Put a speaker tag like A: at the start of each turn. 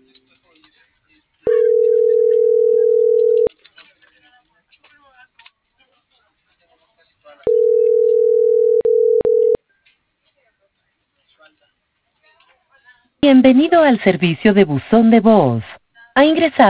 A: Bienvenido al servicio de buzón de voz. Ha ingresado